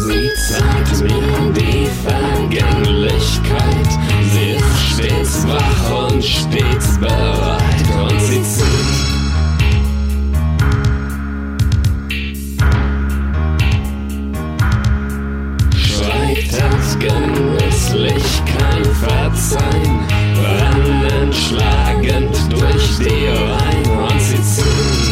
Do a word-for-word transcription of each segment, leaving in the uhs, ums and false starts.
Sie zeigt mir die Vergänglichkeit. Sie ist stets wach und stets bereit. Und sie zieht schreitet genüsslich kein Verzeihen, brennend schlagend durch die Reihen. Und sie zieht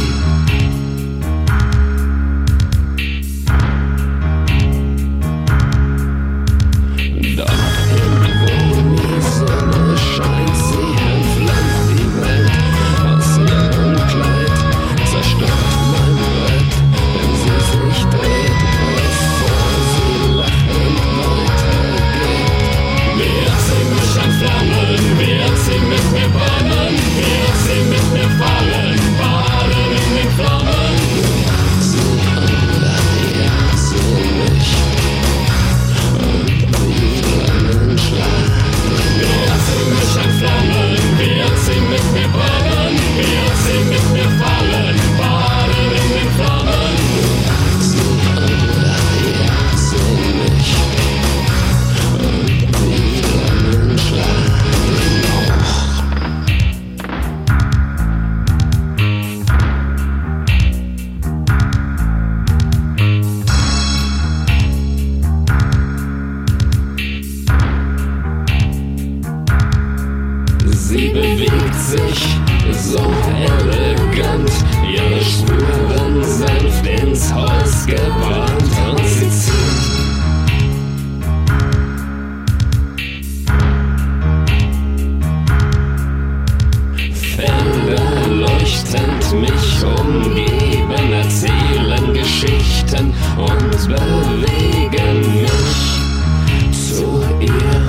Sie bewegt sich so elegant, ihre Spuren sanft ins Holz gebrannt. Und sie zieht Felder leuchtend mich umgeben, erzählen Geschichten und bewegen mich zu ihr.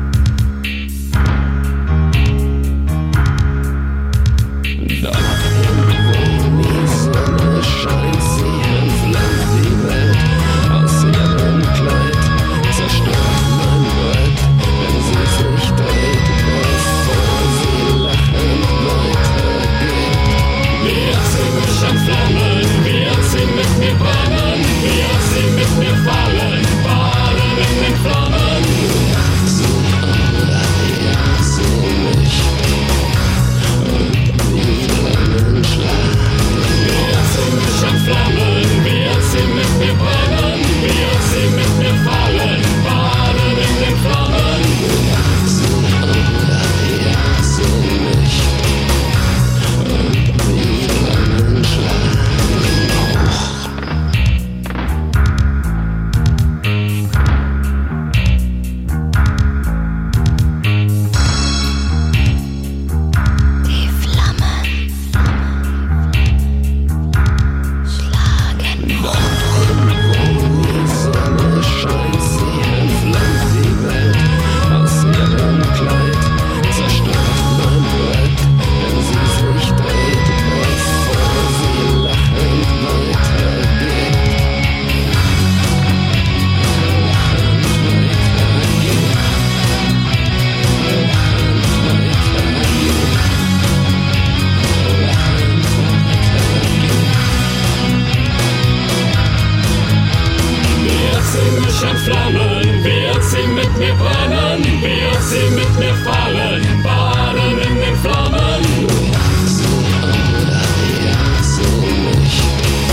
Flammen, wird sie mit mir brennen, wird sie mit mir fallen, baden in den Flammen. So oder ja, so nicht.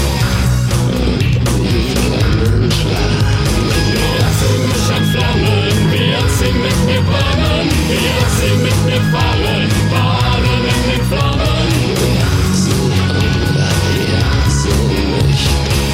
Und die Flammen schlagen. Wird sie mich entflammen, wird sie mit mir brennen, wird sie mit mir fallen, baden in den Flammen. So oder ja, so nicht.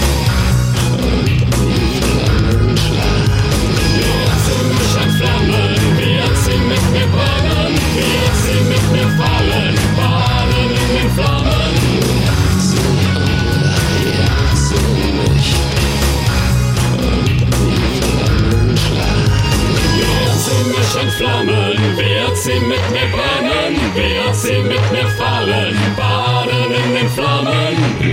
Und die Flammen schlagen. Wird sie mich entflammen, wird sie mit mir brennen, wird sie mit mir fallen, baden in den Flammen. So oder ja, so nicht. Und die Flammen schlagen. Wird sie mich entflammen, wird sie mit mir brennen, wird sie mit mir fallen, baden in den Flammen.